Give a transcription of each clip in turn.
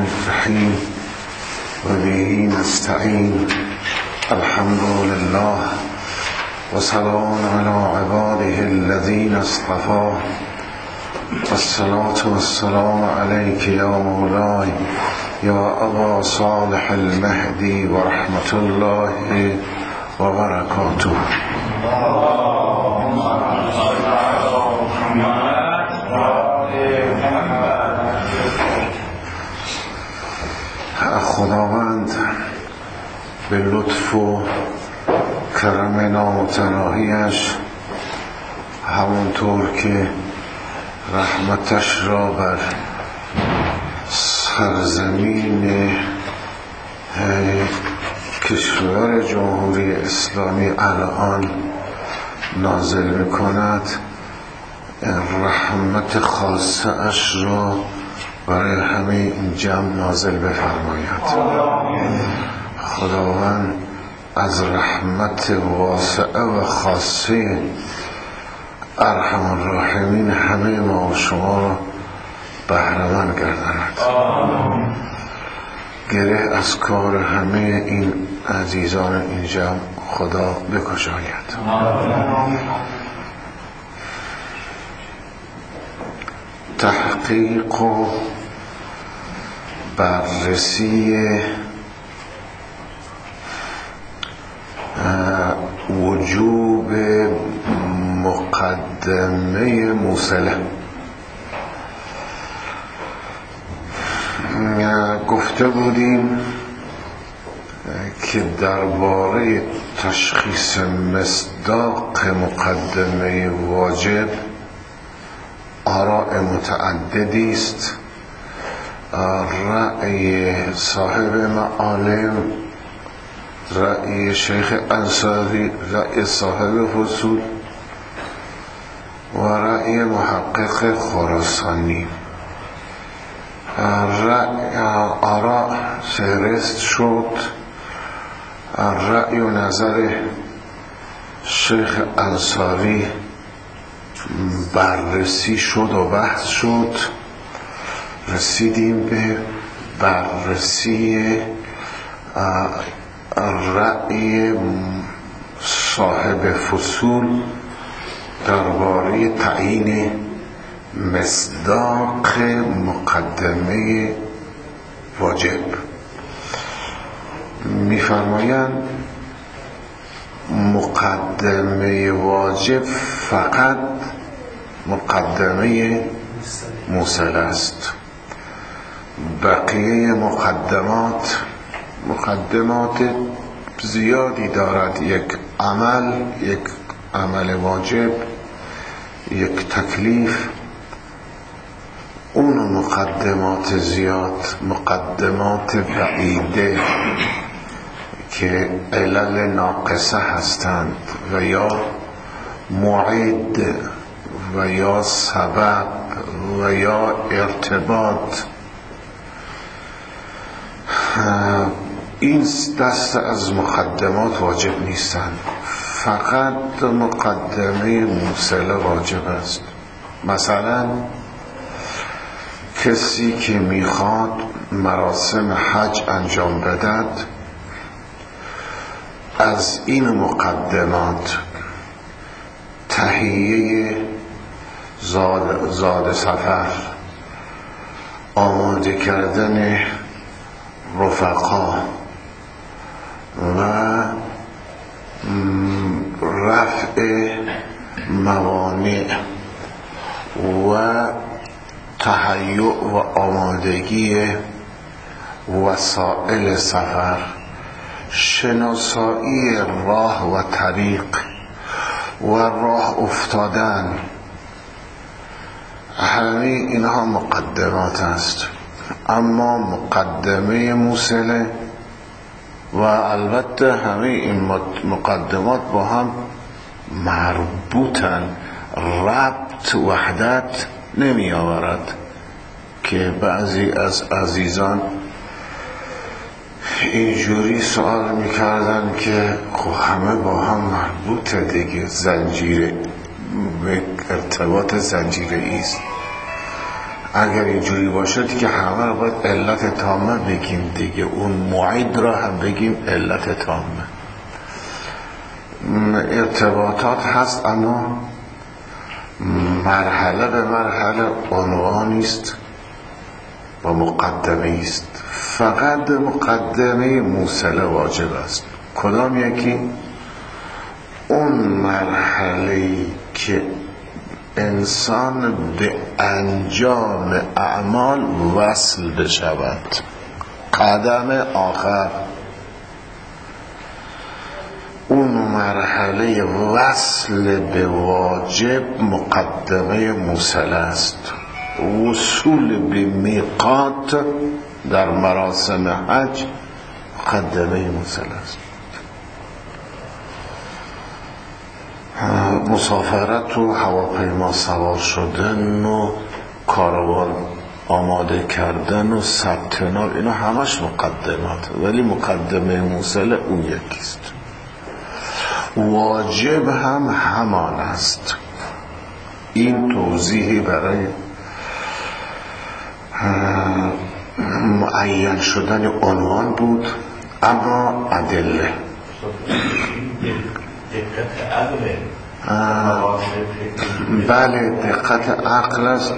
الرحیم و به نستعین. الحمد لله و سلام علی عباده الذین اصطفی. الصلاة والسلام علیک یا مولای یا ابا صالح المهدی و رحمت الله و برکاته. خداوند به لطف و کرم نامتناهیش همونطور که رحمتش را بر سرزمین کشور جمهوری اسلامی الان نازل میکند، رحمت خاصه اش را برای همه این جمع نازل بفرماید. خداوند از رحمت واسعه و خاصه ارحم الراحمین همه ما و شما را بهره‌مند گرداند. گره از کار همه این عزیزان این جمع خدا بگشاید. تحقیق و بررسی وجوب مقدمه موصله. گفته بودیم که درباره تشخیص مصداق مقدمه واجب آراء متعددی است. رأی صاحب معالم، رأی شیخ انصاری، رأی صاحب فصول و رأی محقق خراسانی. آراء فهرست شد. رأی و نظر شیخ انصاری بررسی شد و بحث شد. رسیدیم به بررسی رأی صاحب فصول درباره تعیین مصداق مقدمه واجب. می‌فرمایند مقدمه واجب فقط مقدمه موصله است. بقیه مقدمات زیادی دارد. یک عمل واجب، یک تکلیف، اون مقدمات زیاد، مقدمات بعیده که علل ناقصه هستند و یا معید و یا سبب و یا ارتباط، این دست از مقدمات واجب نیستند. فقط مقدمه موصله واجب است. مثلا کسی که میخواد مراسم حج انجام بدهد، از این مقدمات تهیه زاد سفر، آماده کردن رفقا و رفع موانع و تهیع و آمادگی وسایل سفر، شناسایی راه و طریق و راه افتادن، همه اینها مقدمات است. اما مقدمه موصله و البته همه این مقدمات با هم مربوطن، ربط وحدت نمی آورد که بعضی از عزیزان اینجوری سوال میکردن که خب همه با هم مربوطه دیگه، زنجیره، ارتباط زنجیره ایست. اگر اینجوری باشد که همه رو باید علت تامه بگیم دیگه، اون معید را هم بگیم علت تامه. ارتباطات هست اما مرحله به مرحله عنوانی است و مقدمه است. فقط مقدمه موصله واجب است. کدام یکی؟ اون مرحله‌ای که انسان به انجام اعمال وصل بشود، قدم آخر. اون مرحله وصل به واجب مقدمه موصله است. وصول به میقات در مراسم حج مقدمه موصله است. مسافرت و هواپیما سوار شدن و کاروان آماده کردن و ثبت نام، اینا همش مقدمات، ولی مقدمه موصله اون یکیست. واجب هم همان است. این توضیحی برای معین شدن عنوان بود. اما ادله بله دقت عقل است.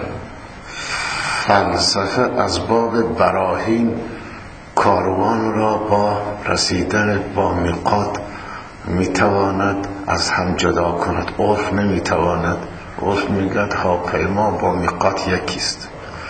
فلسفه از باب براهین کاروان را با رسیدن با میقات میتواند از هم جدا کند. عرف نمیتواند. عرف میگد هواپیما با میقات یکیست.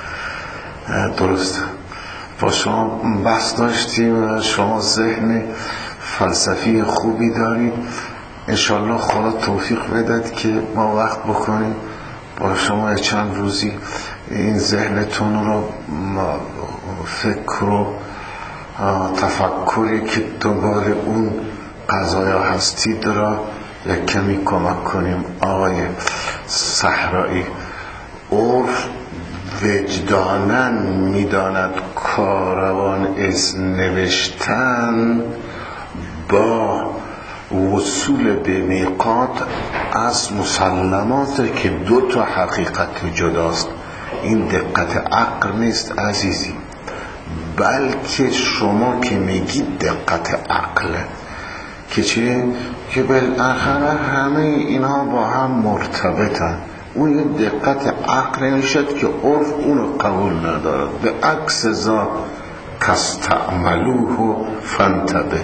درست. با شما بحث داشتیم، شما ذهن فلسفی خوبی دارید. انشالله خدا توفیق بدهد که ما وقت بکنیم با شما چند روزی این ذهنتون رو فکر و تفکری که دنبال اون قضایا هستید را یک کمی کمک کنیم. آقای صحرایی، عرف وجدانن میداند کاروان از نوشتن با وصول به میقات از مسلمات که دو تا حقیقت جداست. این دقت عقل نیست عزیزی، بلکه شما که میگید دقت عقله که چه؟ که بالاخره همه اینها با هم مرتبطن. اون یه دقت عقل نشد که عرف اونو قبول ندارد. به عکس ذا کستعملوه فانتبه.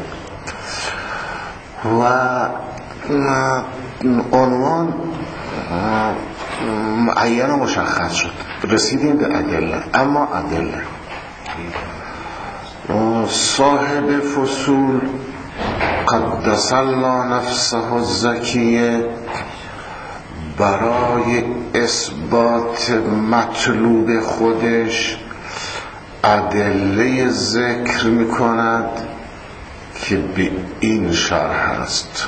و عنوان معین و مشخص شد. رسیدیم به ادله. اما ادله صاحب فصول قدس الله نفسه الزکیه برای اثبات مطلوب خودش ادله ذکر میکند که به این شرح است.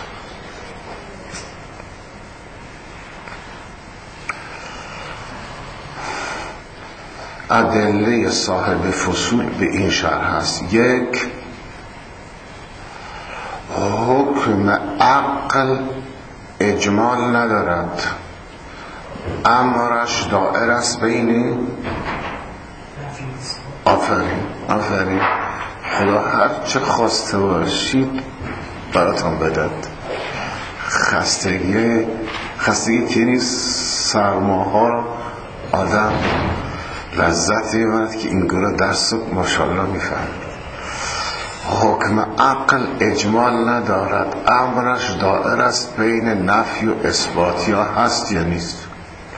ادله صاحب فصول به این شرح است. یک، حکم عقل اجمال ندارد، امرش دائر است بین آفرین خدا هر چه خواسته باشید براتون بدد. خستگی که نیست سرماها را آدم لذت میبرد که این گروه درس ماشاءالله میفهم. حکم عقل اجمال ندارد، امرش دائر است بین نفی و اثبات، یا هست یا نیست.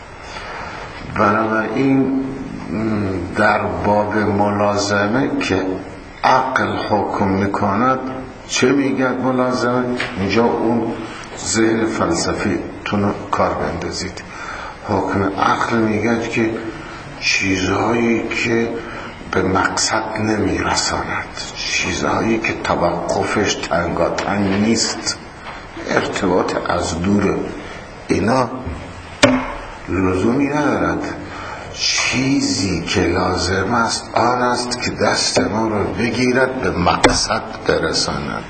بنابراین در باب ملازمه که عقل حکم میکند چه میگه ملازمه؟ اینجا اون ذهن فلسفی تون کار بندازید. حکم عقل میگه که چیزهایی که به مقصد نمیرساند، چیزهایی که توقفش تنگاتنگ نیست، ارتباط از دور، اینا لزومی ندارد. چیزی که لازم است آن است که دست ما رو بگیرد به مقصد برساند،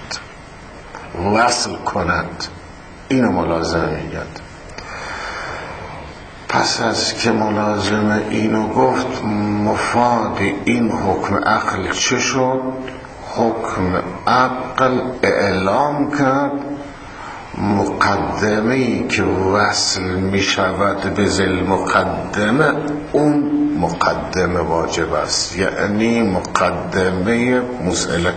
وصل کند. اینو ملازمه میگد. پس از که ملازم اینو گفت، مفاد این حکم عقل چه شد؟ حکم عقل اعلام کرد مقدمه‌ای که وصل می شود به ذل مقدمه، اون مقدمه واجب است، یعنی مقدمه مسئله.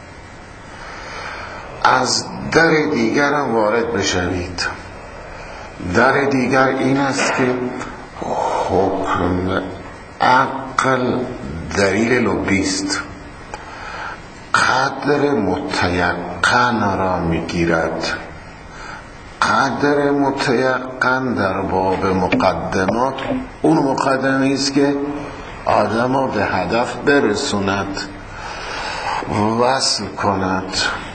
از در دیگر هم وارد بشوید. در دیگر این است که حکم عقل دلیل لبی است، قدر متیقن را میگیرد. قدر متیقن در باب مقدمات اون مقدمه است که آدم را به هدف برسوند، وصل کند.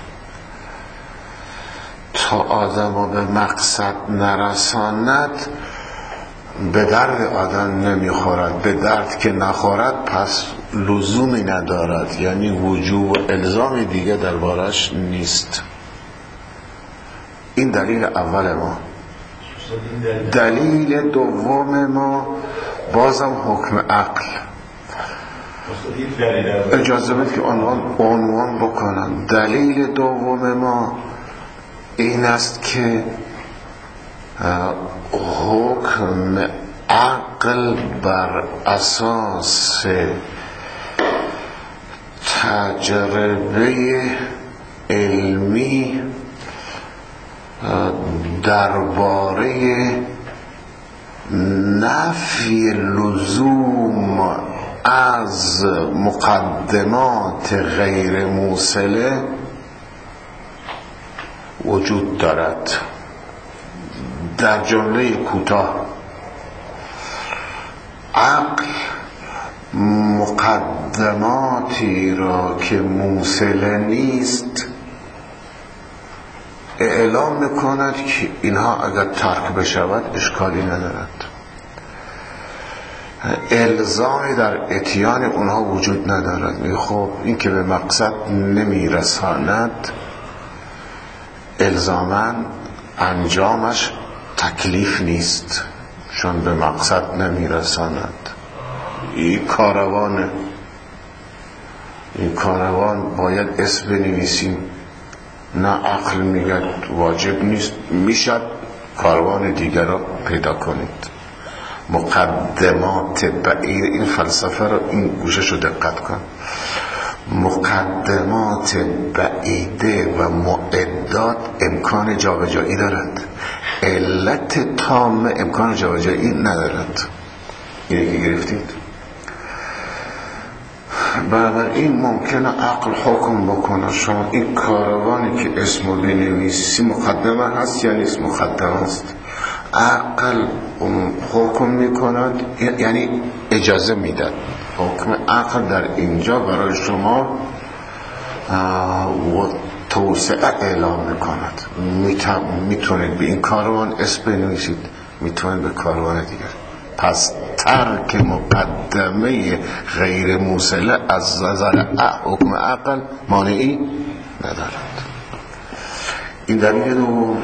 تا آدم را به مقصد نرساند به درد آدم نمیخورد. به درد که نخورد پس لزومی ندارد، یعنی وجوب و الزام دیگه دربارش نیست. این دلیل اول ما. دلیل دوم ما بازم حکم عقل. اجازه بدید که عنوان بکنم. دلیل دوم ما این است که حکم عقل بر اساس تجربه علمی درباره نفی لزوم از مقدمات غیر موصله وجود دارد. در جمله کوتاه، عقل مقدماتی را که موصله نیست اعلام میکند که اینها اگر ترک بشود اشکالی ندارد. الزامی در اتیان اونها وجود ندارد. خب این که به مقصد نمیرساند الزاماً انجامش تکلیف نیست، چون به مقصد نمیرساند. این کاروان باید اسم بنویسیم. نه عقل میگه واجب نیست، میشد کاروان دیگر را پیدا کنید. مقدمات بعید، این فلسفه رو این گوشش رو دقت کن. مقدمات بعیده و معدات امکان جابجایی دارند، علت تام امکان جابجایی ندارد. اینه که گرفتید. بنابراین ممکنه عقل حکم بکنه شما این کاروانی که اسمو بنویسی مقدمه هست یا نیست؟ مقدمه هست. عقل حکم میکند، یعنی اجازه میدن. حکم عقل در اینجا برای شما توسعه اعلام میکند. میتونید به این کاروان اسم بنویسید، میتونید به کاروان دیگر. پس ترک مقدمه غیر موصله از نظر حکم عقل مانعی ندارد. این دلیل دوم.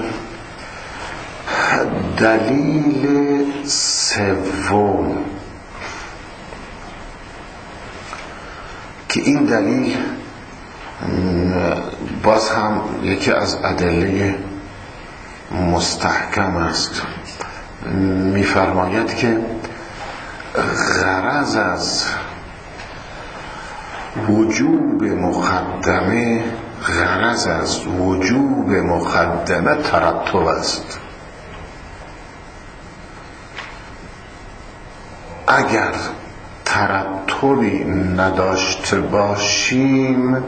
دلیل سوم که این دلیل باز هم یکی از ادله مستحکم است. می‌فرماید که غرض از وجوب مقدمه ترتب است. اگر ترتبی نداشته باشیم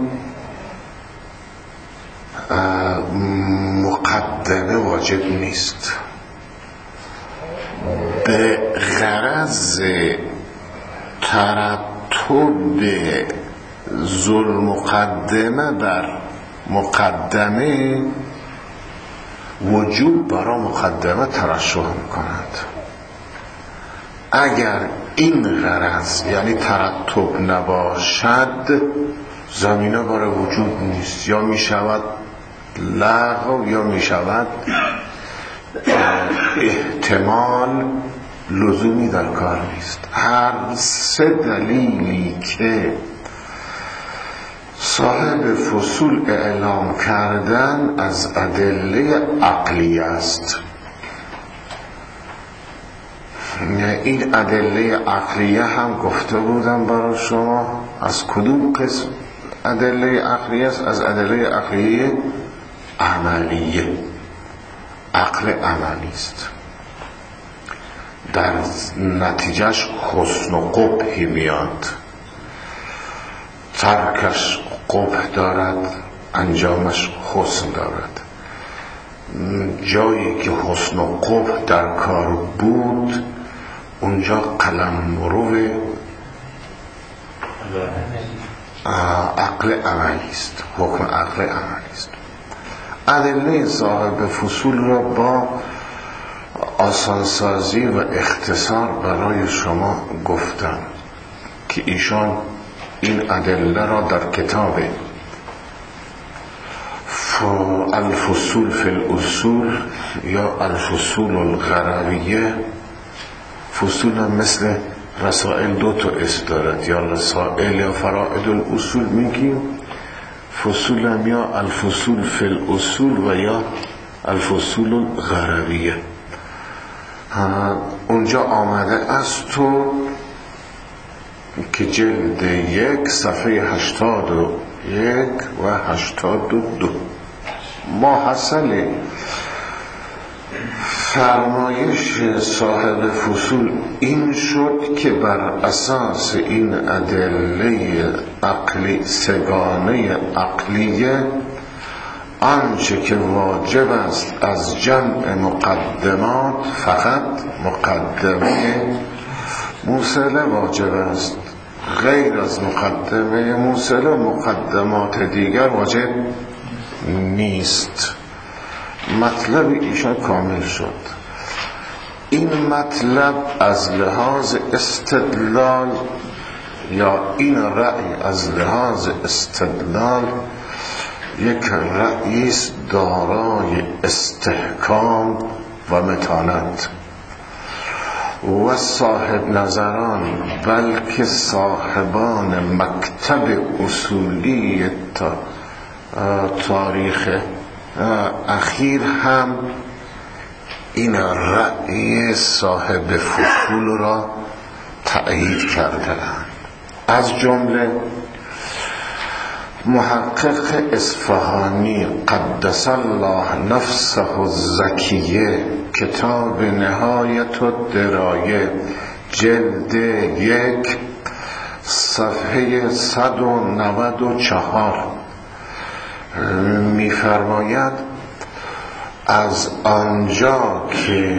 مقدمه واجب نیست. به غرض ترتب ذل مقدمه بر مقدمه وجوب برای مقدمه ترشح می‌کند. اگر این غرض یعنی ترتب نباشد زمینه برای وجود نیست. یا می شود لغو یا می شود احتمال لزومی در کار نیست. هر سه دلیلی که صاحب فصول اعلام کردن از ادله عقلی است. این ادله عقلیه هم گفته بودم برای شما از کدوم قسم ادله عقلیه است؟ از ادله عقلیه عملیه. عقل عملی است، در نتیجهش حسن و قبحی میاد، ترکش قبح دارد، انجامش حسن دارد. جایی که حسن و قبح در کار بود اونجا قلمرو عقل عملی است، حکم عقل عملی است. ادله صاحب فصول را با آسانسازی و اختصار برای شما گفتم که ایشان این ادله را در کتاب الفصول فی الاصول یا الفصول الغرویه، فصول هم مثل رسائل دو تا اسم دارد، یا رسائل یا فرائد الاصول میگیم، فصول هم یا الفصول فی الاصول و یا الفصول الغرویه. اونجا آمده است تو که جلد 1 صفحه 81 و 82 ماحصل فرمایش صاحب فصول این شد که بر اساس این ادله عقلی سگانه عقلیه آنچه که واجب است از جمع مقدمات فقط مقدمه موصله واجب است، غیر از مقدمه موصله مقدمات دیگر واجب نیست. مطلب ایشان کامل شد. این مطلب از لحاظ استدلال یا این رأی از لحاظ استدلال یک رأی است دارای استحکام و متانت و صاحب نظران بلکه صاحبان مکتب اصولی تاریخ اخیر هم این رأی صاحب فصول را تأیید کردند. از جمله محقق اصفهانی قدس الله نفسه الزکیه کتاب نهایت الدرایه جلد 1 صفحه 194 می‌فرماید از آنجا که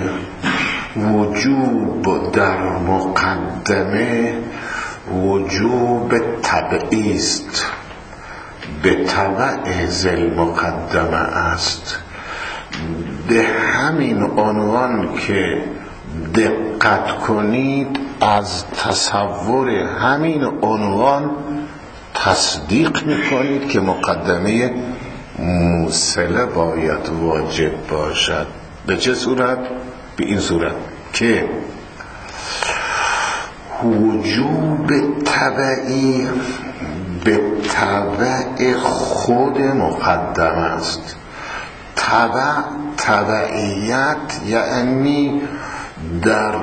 وجوب در مقدمه وجوب طبعی است، به طبع ذل مقدمه است. به همین عنوان که دقت کنید از تصور همین عنوان تصدیق میکنید که مقدمه موصله باید واجب باشد. به چه صورت؟ به این صورت که وجوب طبعی به طبع خود مقدم است. طبعیت یعنی در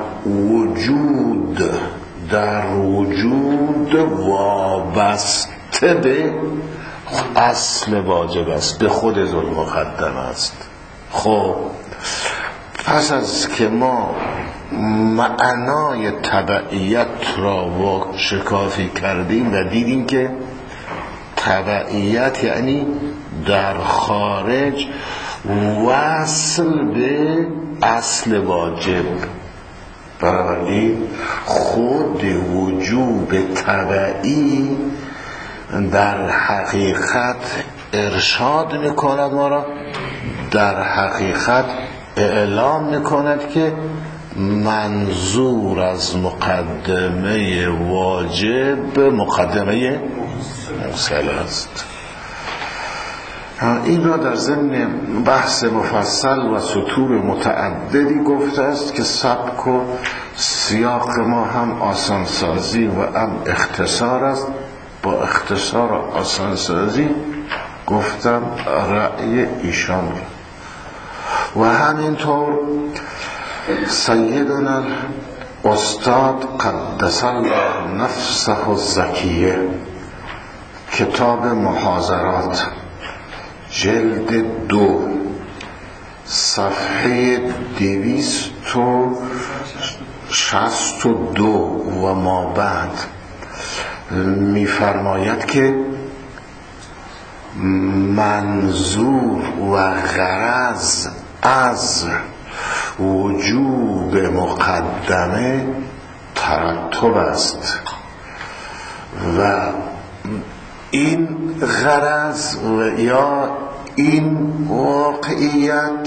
وجود وابسته به اصل واجب است، به خود ذل مقدم است. خب پس از که ما معنای تبعیت را شکافی کردیم و دیدیم که تبعیت یعنی در خارج وصل به اصل واجب، بنابراین خود وجوب تبعی در حقیقت ارشاد میکند ما را، در حقیقت اعلام میکند که منظور از مقدمه واجب مقدمه موصل است. این را در ضمن بحث مفصل و سطور متعددی گفته است که سبک و سیاق ما هم آسانسازی و هم اختصار است. با اختصار و آسانسازی گفتم رأی ایشان و همینطور سیدنا استاد قدس الله نفسه الزکیه کتاب محاضرات جلد 2 صفحه 262 و ما بعد می‌فرماید که منظور و غرض از وجوب مقدمه ترتب است و این غرض و یا این واقعیت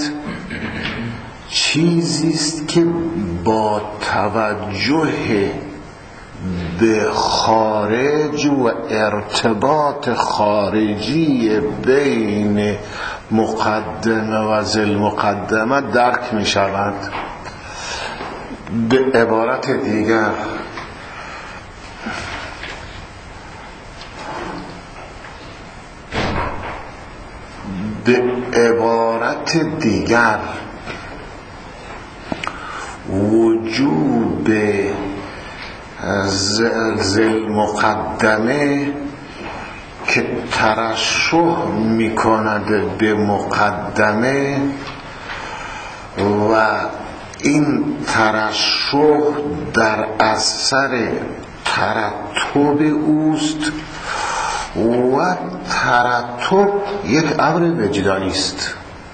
چیزی است که با توجه به خارج و ارتباط خارجی بین مقدمه و ذی مقدمه درک می شود. به عبارت دیگر وجوب ذی مقدمه که ترشح می کند به مقدمه و این ترشح در اثر ترتب اوست و ترتب یک امر وجدانی است.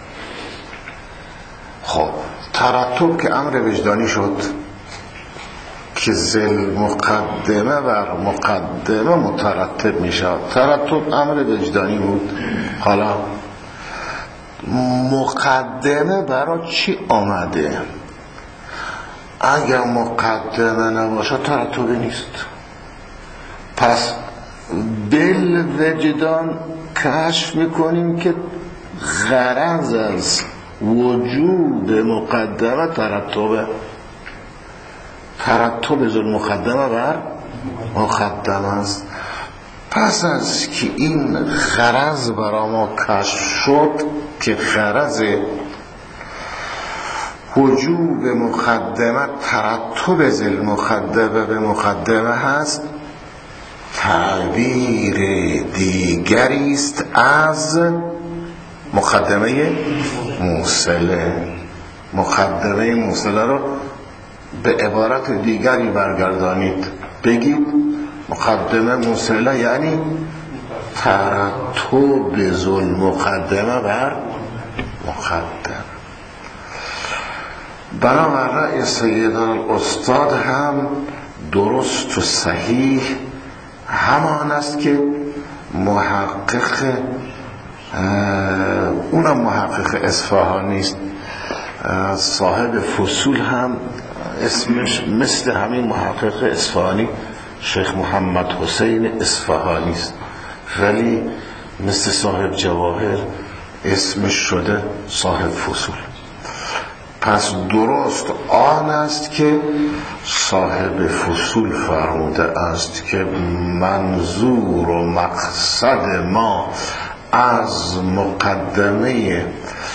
خب ترتب که امر وجدانی شد که ذی مقدمه بر مقدمه مترتب می شود، ترتب امر وجدانی بود. حالا مقدمه برای چی آمده؟ اگر مقدمه نباشه ترتبی نیست. پس بل وجدان کشف میکنیم که غرض از وجود مقدمه ترتب ذی مقدمه بر مقدمه است. پس از که این غرض برای ما کشف شد که غرض وجوب مقدمه ترتب ذی مقدمه به مقدمه هست، تعبیر دیگری است از مقدمه موصله. مقدمه موصله رو به عبارت دیگری برگردانید، بگید مقدمه موصله یعنی ترتب ذی مقدمه بر مقدمه. بنابر رأی سیدنا الاستاد هم درست و صحیح همان است که محقق، اونم محقق اصفهانی است، صاحب فصول هم اسمش مثل همین محقق اصفهانی شیخ محمد حسین اصفهانی است، ولی مثل صاحب جواهر اسمش شده صاحب فصول. پس درست آن است که صاحب فصول فرموده است که منظور و مقصد ما از مقدمه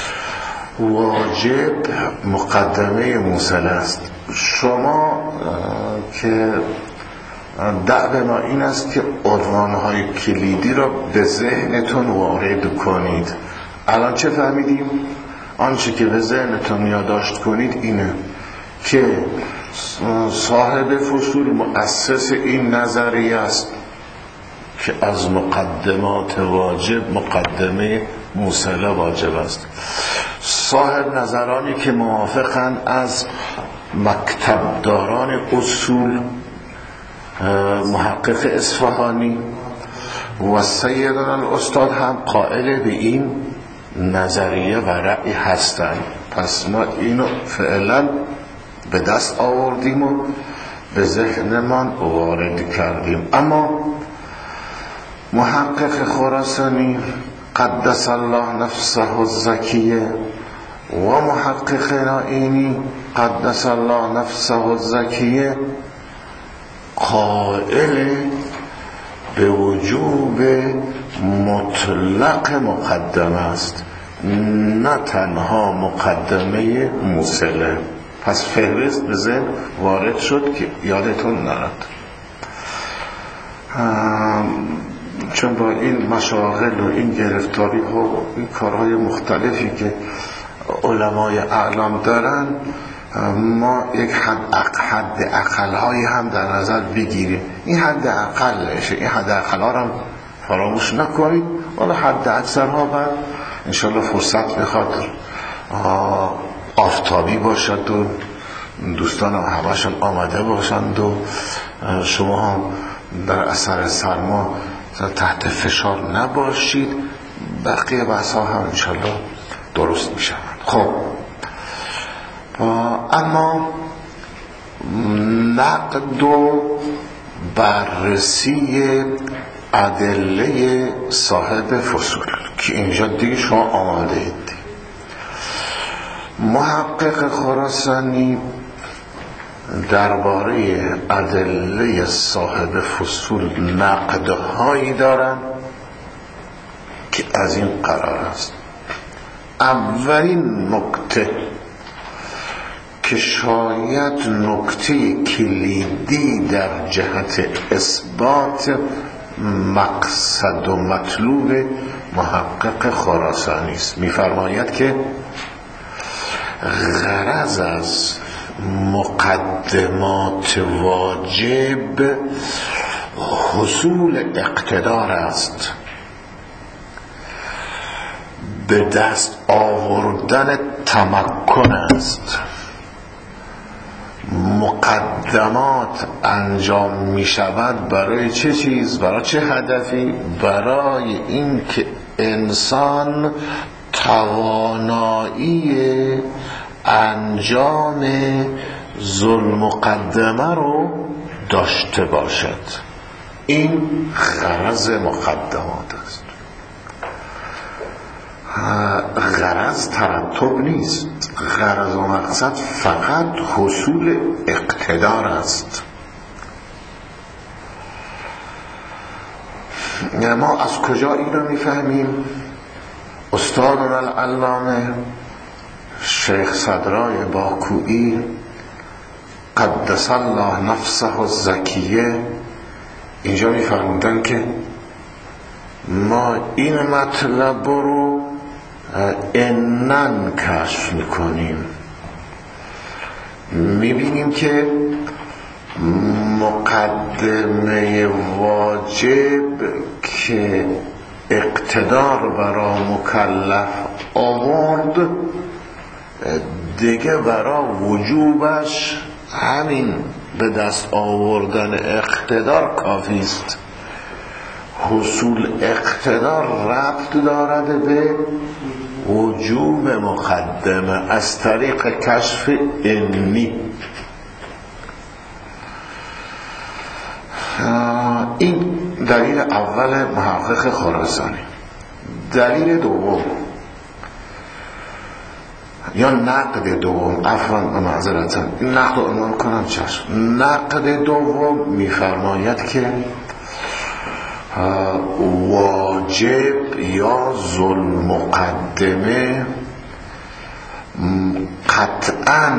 واجب مقدمه موصله است. شما که دعوه ما این است که عنوانهای کلیدی را به ذهنتون وارد کنید. الان چه فهمیدیم؟ آنچه که به ذهنتون یادداشت کنید اینه که صاحب فصول مؤسس این نظریه است که از مقدمات واجب مقدمه موصله واجب است. صاحب نظرانی که موافقن از مکتبداران اصول محقق اصفهانی و سیدنا الاستاد هم قائل به این نظریه و رأی هستند. پس ما اینو فعلا به دست آوردیم و به ذهنمان وارد کردیم. اما محقق خراسانی قدس الله نفسه الزکیه و محقق اینی قدس الله نفسه الزکیه قائل به وجوب مطلق مقدمه است، نه تنها مقدمه موصله. پس فهرست به ذهن وارد شد که یادتون نرد، چون با این مشاغل و این گرفتاری ها و این کارهای مختلفی که علمای اعلام دارن، ما یک حد اقل هایی هم در نظر بگیریم. این حد اقلشه، این حد اقل ها هم فراموش نکنید، ولی حد اکثر ها بعد انشالله فرصت بخاطر آفتابی باشد و دوستان هم همشون آمده باشند و شما هم در اثر سرما تحت فشار نباشید، بقیه بحث ها هم انشالله درست می شود. خب اما نقد و بررسی ادله صاحب فصول که اینجا دیگه شما آماده اید. محقق خراسانی درباره ادله صاحب فصول نقدهایی دارن که از این قرار است. اولین نکته که شاید نکته کلیدی در جهت اثبات مقصد و مطلوب محقق خراسانی است، می‌فرماید که غرض از مقدمات واجب حصول اقتدار است، به دست آوردن تمکن است. مقدمات انجام می شود برای چه چیز؟ برای چه هدفی؟ برای این که انسان توانایی انجام ذوالمقدمه رو داشته باشد. این غرض مقدمات است. غرض ترتب نیست، غرض و مقصد فقط حصول اقتدار است. ما از کجا این رو میفهمیم؟ استادنا العلامه شیخ صدرای باکویی قدس الله نفسه الزکیه اینجا میفرمودن که ما این مطلب رو انن کشف میکنیم، میبینیم که مقدمه واجب که اقتدار برای مکلف آورد دیگه برای وجوبش همین به دست آوردن اقتدار کافی است. حصول اقتدار ربط دارد به وجوب مقدمه از طریق کشف انی. این دلیل اول محقق خراسانی. دلیل دوم یا نقد دوم، عفوا معذرتا نقد عنوان کنم چشم. نقد دوم میفرماید که واجب یا ذوالمقدمه قطعاً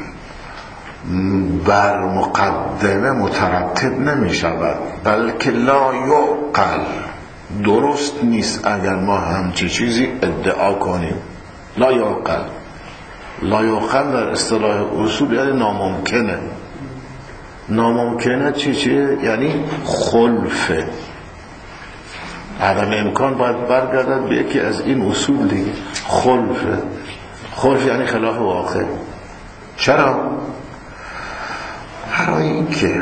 بر مقدمه مترتب نمی شود، بلکه لا یعقل، درست نیست اگر ما همچی چیزی ادعا کنیم. لا یعقل، لا یعقل در اصطلاح اصول یعنی ناممکنه. ناممکنه چیه؟ یعنی خلفه، عدم امکان باید برگردد به یکی از این اصول دیگه. خلف یعنی خلاف واقع. چرا؟ برای این که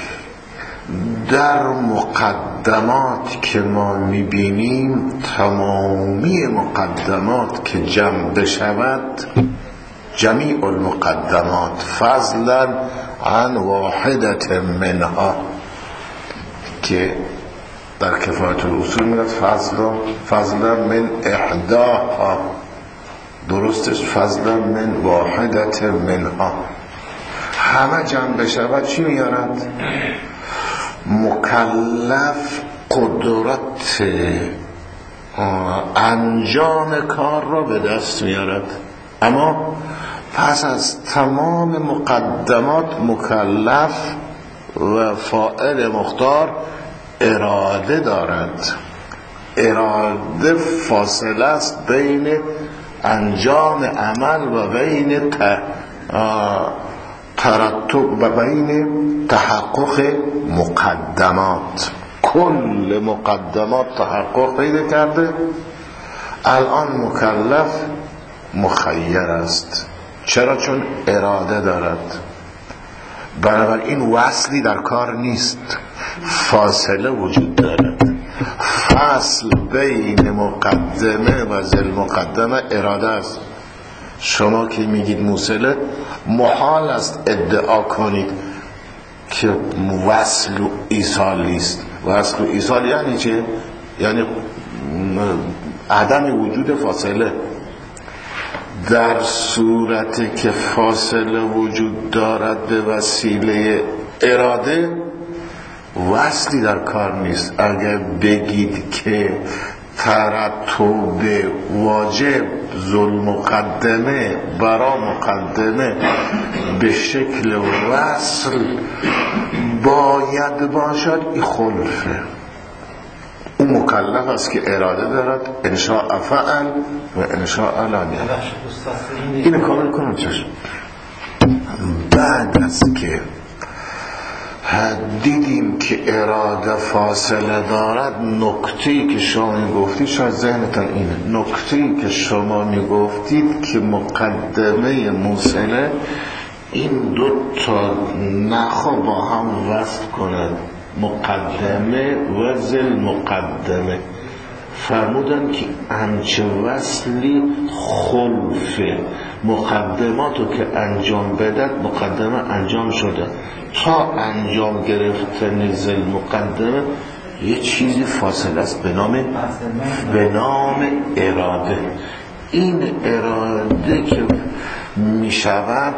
در مقدمات که ما میبینیم تمامی مقدمات که جمع بشود، جمیع المقدمات فضلا عن واحدت منها که در کفایت الاصول میگه فضلا من احداها، درستش فضلا من واحدت منها. همه جمع بشود چی میارد؟ مکلف قدرت انجام کار را به دست میارد، اما پس از تمام مقدمات مکلف و فاعل مختار اراده دارد. اراده فاصله است بین انجام عمل و بین ترتب و بین تحقق مقدمات. کل مقدمات تحقق پیدا کرده، الان مکلف مخیر است. چرا؟ چون اراده دارد. بنابراین وصلی در کار نیست، فاصله وجود دارد. فصل بین مقدمه و ذل مقدمه اراده است. شما که میگید موصله، محال است ادعا کنید که وصل و ایصال نیست. وصل و ایصال یعنی چه؟ یعنی عدم وجود فاصله. در صورتی که فاصله وجود دارد به وسیله اراده، وصلی در کار نیست. اگر بگید که ترتب واجب ذل مقدمه برا مقدمه به شکل وصل باید باشد، این خلفه. اون مکلف است که اراده دارد، انشاء فعل و انشاء لا یفعل. اینو کامل کنم. چشم بعد از که دیدیم که اراده فاصله دارد، نکته‌ای که شما میگفتید، شاید ذهنتان اینه، نکته‌ای که شما میگفتید که مقدمه موصله این دو تا نخو با هم وصل کند، مقدمه و ذل مقدمه. فرمودن که همچه وصلی خلفه، مقدماتو که انجام بدد مقدمه انجام شده، تا انجام گرفتن ذل مقدمه یه چیزی فاصله است به نام اراده. این اراده که می شود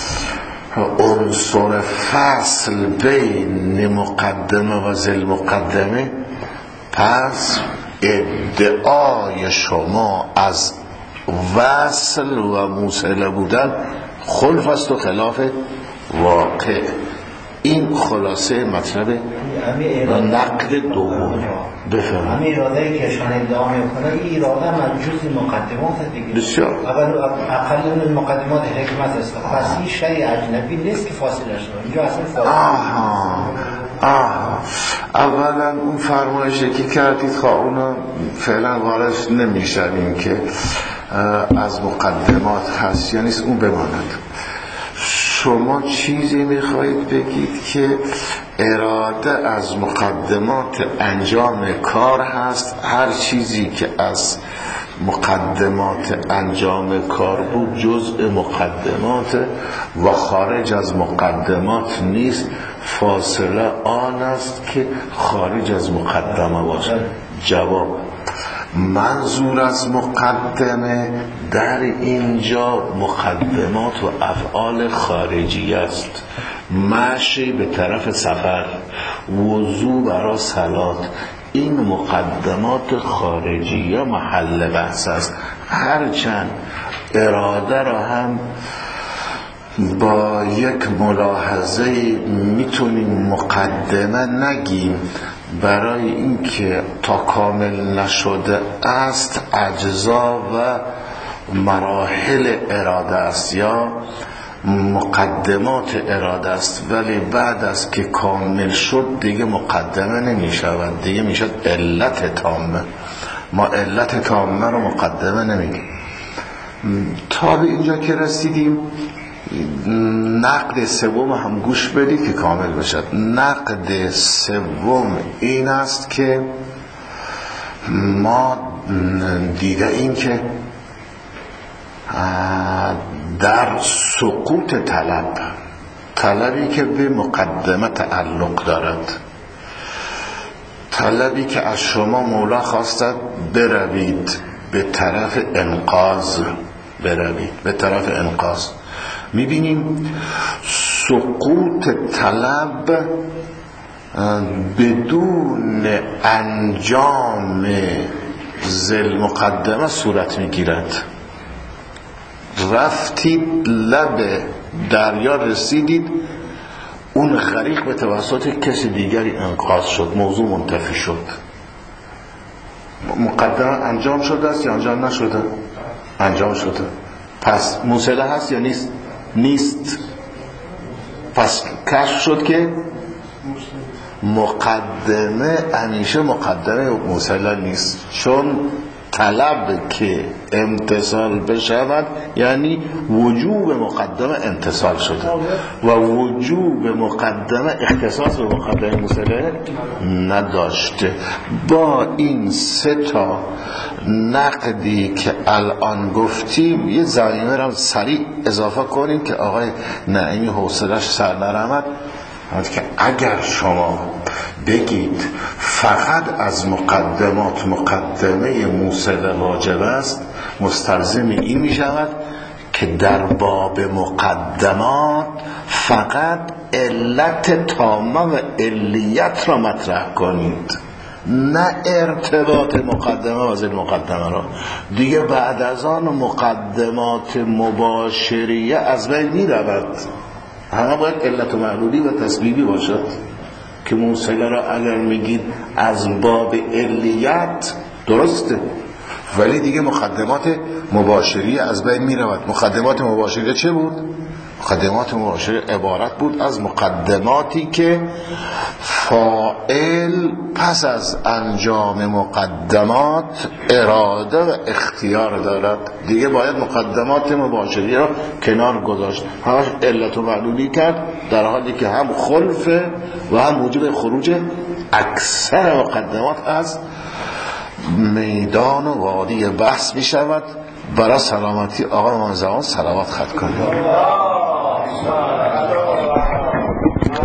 عنصر فصل بین مقدمه و ذل مقدمه، پس ادعای شما از وصل و موصله بودن خلف است و خلاف واقع. این خلاصه مطلب نقد دوم. بفرمایید. همین اراده که شما ادعا میکنه، این اراده من جزء مقدمات دیگه. بسیار. اقل من مقدمات حکمت است. پس این شیء اجنبی نیست که فاصله شده. اینجا اصلا فاصله. اولا اون فرمایشی که کردید اونو فعلا واردش نمیشویم که از مقدمات هست یا نیست، اون بماند. شما چیزی میخواهید بگید که اراده از مقدمات انجام کار هست، هر چیزی که از مقدمات انجام کار بود جزء مقدمات و خارج از مقدمات نیست. فاصله آن است که خارج از مقدمه باشد. جواب: منظور از مقدمه در اینجا مقدمات و افعال خارجی است. مشی به طرف سفر، وضو برای صلات، این مقدمات خارجی محل بحث است. هرچند اراده را هم با یک ملاحظه میتونیم مقدمه نگیم، برای اینکه تا کامل نشده است اجزا و مراحل اراده است یا مقدمات اراده است، ولی بعد از که کامل شد دیگه مقدمه نمی شود، دیگه می شد علت تامه. ما علت تامه رو مقدمه نمیگیم. تا به اینجا که رسیدیم نقد سوم هم گوش بدید که کامل بشد. نقد سوم این است که ما دیده این که در سقوط طلبی که به مقدمه تعلق دارد، طلبی که از شما مولا خواستد بروید به طرف انقاذ، بروید به طرف انقاذ. میبینیم سقوط طلب بدون انجام ذل مقدمه صورت میگیرد. رفتید لب دریا رسیدید، اون غریق به توسط کسی دیگری انقاذ شد، موضوع منتفی شد. مقدمه انجام شده است یا انجام نشده؟ انجام شده. پس موصله هست یا نیست؟ نیست. پس کشف شد که مقدمه همیشه مقدمه موصله نیست، چون طلب که امتصال بشود یعنی وجوب مقدمه امتصال شده و وجوب مقدمه اختصاص به مقدمه موصله نداشته. با این سه تا نقدی که الان گفتیم یه زمینه را سریع اضافه کنیم که آقای نعیمی حوصله‌اش سر نرمد، که اگر شما بگید فقط از مقدمات مقدمه موصله واجب است، مستلزم این می شود که در باب مقدمات فقط علت تامه و علیت را مطرح کنید، نه ارتباط مقدمه و ذیل مقدمه را. دیگه بعد از آن مقدمات مباشریه از بین می رود. همه باید علت و معلولی و تسبیبی باشد که موصله را اگر میگید از باب علیت درسته، ولی دیگه مقدمات مباشریه از بین میرود. مقدمات مباشریه چه بود؟ مقدمات مباشریه عبارت بود از مقدماتی که فاعل پس از انجام مقدمات اراده و اختیار دارد. دیگه باید مقدمات مباشریه را کنار گذاشت، همش علت و معلولی کرد، در حالی که هم خلفه و هم موجب خروج اکثر مقدمات از میدان و وادی بحث می شود. برای سلامتی آقای امام زمان صلوات خط کنید.